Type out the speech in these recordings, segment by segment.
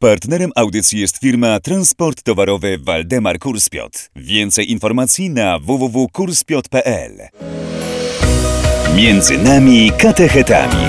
Partnerem audycji jest firma Transport Towarowy Waldemar Kurspiot. Więcej informacji na www.kurspiot.pl. Między nami katechetami.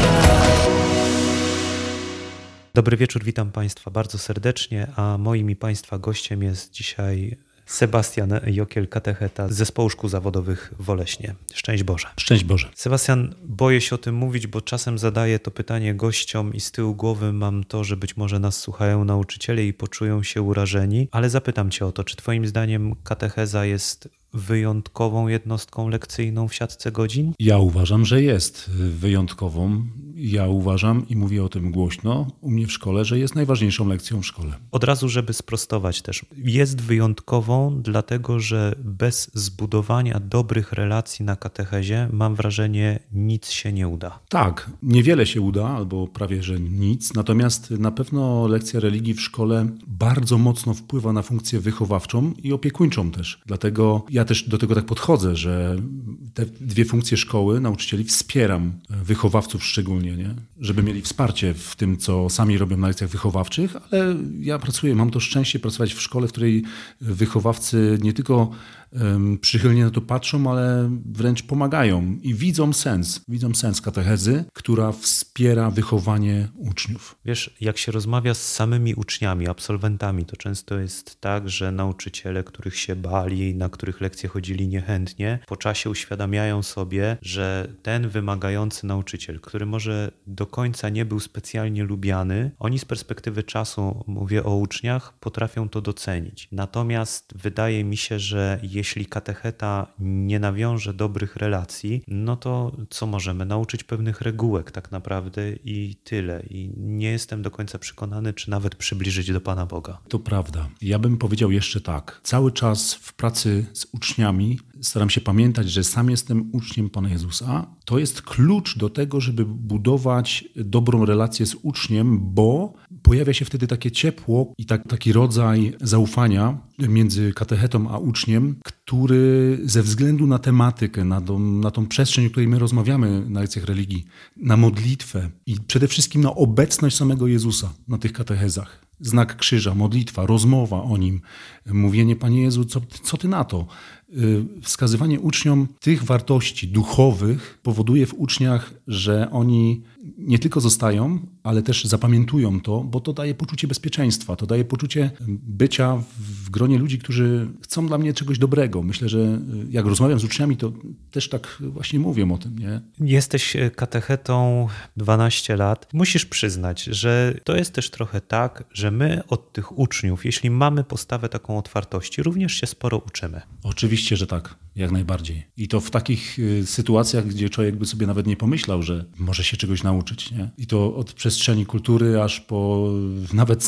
Dobry wieczór, witam Państwa bardzo serdecznie, a moim i Państwa gościem jest dzisiaj Sebastian Jokiel, katecheta z Zespołu Szkół Zawodowych w Oleśnie. Szczęść Boże. Szczęść Boże. Sebastian, boję się o tym mówić, bo czasem zadaję to pytanie gościom i z tyłu głowy mam to, że być może nas słuchają nauczyciele i poczują się urażeni, ale zapytam Cię o to, czy Twoim zdaniem katecheza jest wyjątkową jednostką lekcyjną w siatce godzin? Ja uważam, że jest wyjątkową. Ja uważam i mówię o tym głośno u mnie w szkole, że jest najważniejszą lekcją w szkole. Od razu, żeby sprostować też, jest wyjątkową, dlatego że bez zbudowania dobrych relacji na katechezie, mam wrażenie, nic się nie uda. Tak, niewiele się uda, albo prawie że nic, natomiast na pewno lekcja religii w szkole bardzo mocno wpływa na funkcję wychowawczą i opiekuńczą też. Dlatego ja też do tego tak podchodzę, że te dwie funkcje szkoły, nauczycieli wspieram, wychowawców szczególnie, nie? Żeby mieli wsparcie w tym, co sami robią na lekcjach wychowawczych, ale ja mam to szczęście pracować w szkole, w której wychowawcy nie tylko przychylnie na to patrzą, ale wręcz pomagają i widzą sens katechezy, która wspiera wychowanie uczniów. Wiesz, jak się rozmawia z samymi uczniami, absolwentami, to często jest tak, że nauczyciele, których się bali, na których lekcje chodzili niechętnie, po czasie uświadamiają sobie, że ten wymagający nauczyciel, który może do końca nie był specjalnie lubiany, oni z perspektywy czasu, mówię o uczniach, potrafią to docenić. Natomiast wydaje mi się, że jeśli katecheta nie nawiąże dobrych relacji, no to co możemy? Nauczyć pewnych regułek tak naprawdę i tyle. I nie jestem do końca przekonany, czy nawet przybliżyć do Pana Boga. To prawda. Ja bym powiedział jeszcze tak. Cały czas w pracy z uczniami staram się pamiętać, że sam jestem uczniem Pana Jezusa. To jest klucz do tego, żeby budować dobrą relację z uczniem, bo pojawia się wtedy takie ciepło i taki rodzaj zaufania między katechetą a uczniem, który ze względu na tematykę, na tą przestrzeń, o której my rozmawiamy na lekcjach religii, na modlitwę i przede wszystkim na obecność samego Jezusa na tych katechezach. Znak krzyża, modlitwa, rozmowa o Nim, mówienie: Panie Jezu, co Ty na to? Wskazywanie uczniom tych wartości duchowych powoduje w uczniach, że oni nie tylko zostają, ale też zapamiętują to, bo to daje poczucie bezpieczeństwa, to daje poczucie bycia w gronie ludzi, którzy chcą dla mnie czegoś dobrego. Myślę, że jak rozmawiam z uczniami, to też tak właśnie mówię o tym, nie? Jesteś katechetą 12 lat. Musisz przyznać, że to jest też trochę tak, że my od tych uczniów, jeśli mamy postawę taką otwartości, również się sporo uczymy. Oczywiście, że tak, jak najbardziej. I to w takich sytuacjach, gdzie człowiek by sobie nawet nie pomyślał, że może się czegoś nauczyć, nie? I to od przestrzeni kultury aż po nawet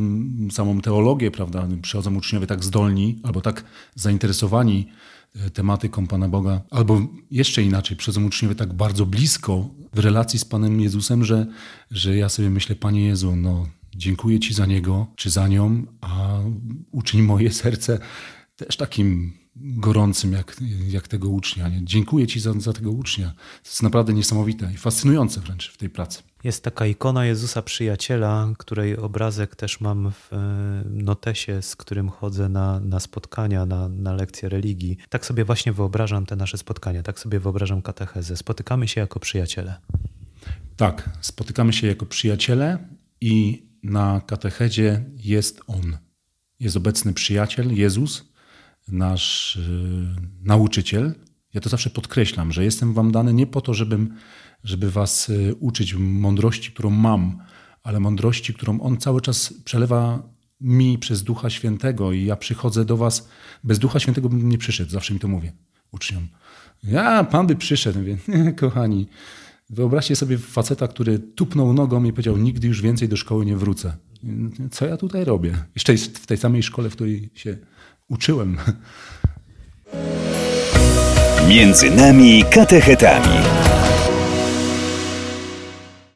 samą teologię, prawda? Przychodzą uczniowie tak zdolni albo tak zainteresowani tematyką Pana Boga, albo jeszcze inaczej, przychodzą uczniowie tak bardzo blisko w relacji z Panem Jezusem, że ja sobie myślę: Panie Jezu, dziękuję Ci za Niego czy za nią, a uczyń moje serce też takim gorącym jak tego ucznia. Nie? Dziękuję Ci za tego ucznia. To jest naprawdę niesamowite i fascynujące wręcz w tej pracy. Jest taka ikona Jezusa Przyjaciela, której obrazek też mam w notesie, z którym chodzę na spotkania, na lekcje religii. Tak sobie właśnie wyobrażam te nasze spotkania, tak sobie wyobrażam katechezę. Spotykamy się jako przyjaciele. Tak, spotykamy się jako przyjaciele i na katechezie jest On. Jest obecny przyjaciel, Jezus, nasz nauczyciel. Ja to zawsze podkreślam, że jestem wam dany nie po to, żeby was uczyć mądrości, którą mam, ale mądrości, którą On cały czas przelewa mi przez Ducha Świętego i ja przychodzę do was. Bez Ducha Świętego bym nie przyszedł, zawsze mi to mówię uczniom. Pan by przyszedł. Mówię: nie, kochani, wyobraźcie sobie faceta, który tupnął nogą i powiedział: nigdy już więcej do szkoły nie wrócę. Co ja tutaj robię? Jeszcze w tej samej szkole, w której się uczyłem. Między nami katechetami.